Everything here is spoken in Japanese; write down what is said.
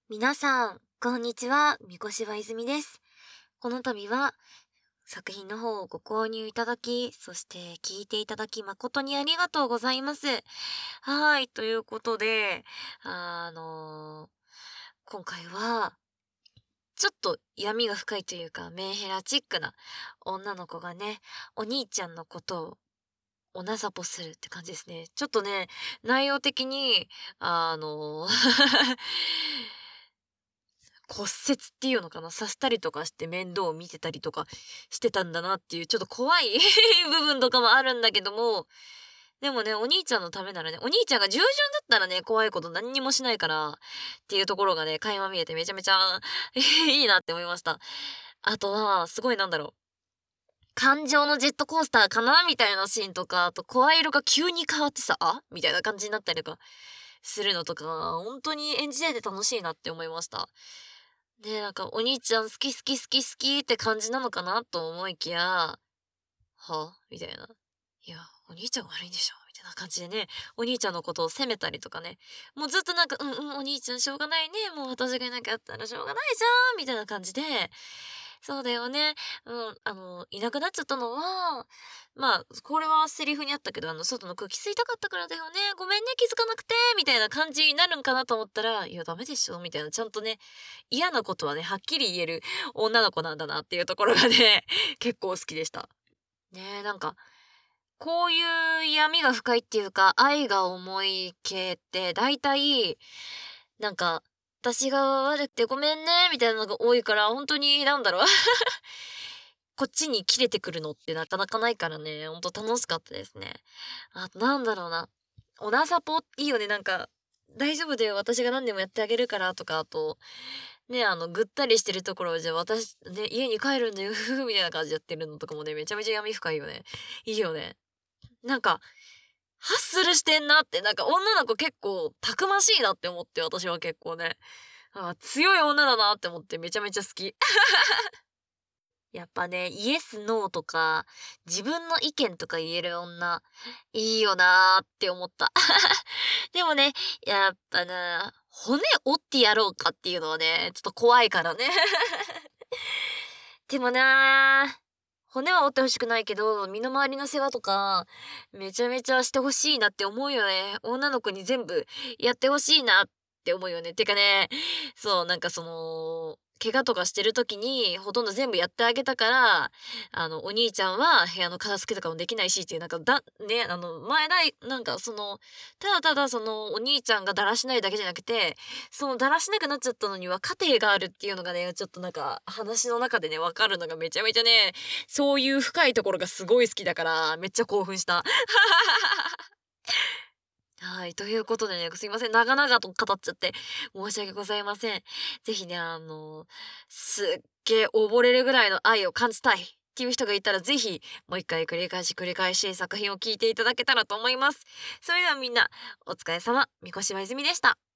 皆さん、こんにちは。三越は泉です。この度は作品の方をご購入いただき、そして聞いていただき誠にありがとうございます。はい、ということで、あの今回は、ちょっと闇が深いというか、メンヘラチックな女の子がね、お兄ちゃんのことをおなさぽするって感じですね。ちょっとね、内容的に、あの骨折っていうのかな、刺したりとかして面倒を見てたりとかしてたんだなっていうちょっと怖い部分とかもあるんだけども、でもね、お兄ちゃんのためならね、お兄ちゃんが従順だったらね、怖いこと何にもしないからっていうところがね、垣間見えてめちゃめちゃいいなって思いました。あとは、すごいなんだろう、感情のジェットコースターかなみたいなシーンとか、あと声色が急に変わってさ、みたいな感じになったりとかするのとか、本当に演じてて楽しいなって思いました。で、なんかお兄ちゃん好き好き好き好きって感じなのかなと思いきや、みたいな。いや、お兄ちゃんが悪いんでしょみたいな感じでね、お兄ちゃんのことを責めたりとかね、もうずっとなんか、お兄ちゃんしょうがないね、もう私がいなきゃったらしょうがないじゃんみたいな感じで、そうだよね、いなくなっちゃったのは、まあ、これはセリフにあったけど、外の空気吸いたかったからだよね、ごめんね、気づかなくて、みたいな感じになるんかなと思ったら、いや、ダメでしょみたいな、ちゃんとね、嫌なことはね、はっきり言える女の子なんだなっていうところがね、結構好きでした。ねえ、なんか、こういう闇が深いっていうか、愛が重い系って、だいたい、なんか、私が悪くてごめんね、みたいなのが多いから、本当に、なんだろうこっちに切れてくるのってなかなかないからね、ほんと楽しかったですね。あとなんだろうな、おなさぽいいよね、なんか、大丈夫だよ、私が何でもやってあげるからとか、あと、ね、ぐったりしてるところを、じゃあ私、ね、家に帰るんだよ、ふふみたいな感じでやってるのとかもね、めちゃめちゃ闇深いよね。いいよね。なんか、ハッスルしてんなって、なんか女の子結構たくましいなって思って、私は結構ね。強い女だなって思ってめちゃめちゃ好き。やっぱね、イエス、ノーとか、自分の意見とか言える女、いいよなーって思った。でもね、やっぱな、骨折ってやろうかっていうのはね、ちょっと怖いからね。でもなー、骨は折ってほしくないけど、身の回りの世話とか、めちゃめちゃしてほしいなって思うよね。女の子に全部やってほしいなって思うよね。てかね、そう、なんかその、怪我とかしてる時に、ほとんど全部やってあげたから、お兄ちゃんは部屋の片付けとかもできないしっていう、なんか、ね、なんかその、ただただその、お兄ちゃんがだらしないだけじゃなくて、そのだらしなくなっちゃったのには家庭があるっていうのがね、ちょっとなんか話の中でね、わかるのがめちゃめちゃね、そういう深いところがすごい好きだから、めっちゃ興奮した。はい、ということでね、すいません、長々と語っちゃって申し訳ございません。ぜひね、すっげー溺れるぐらいの愛を感じたいっていう人がいたら、ぜひ、もう一回繰り返し繰り返し作品を聞いていただけたらと思います。それではみんな、お疲れ様、三越真泉でした。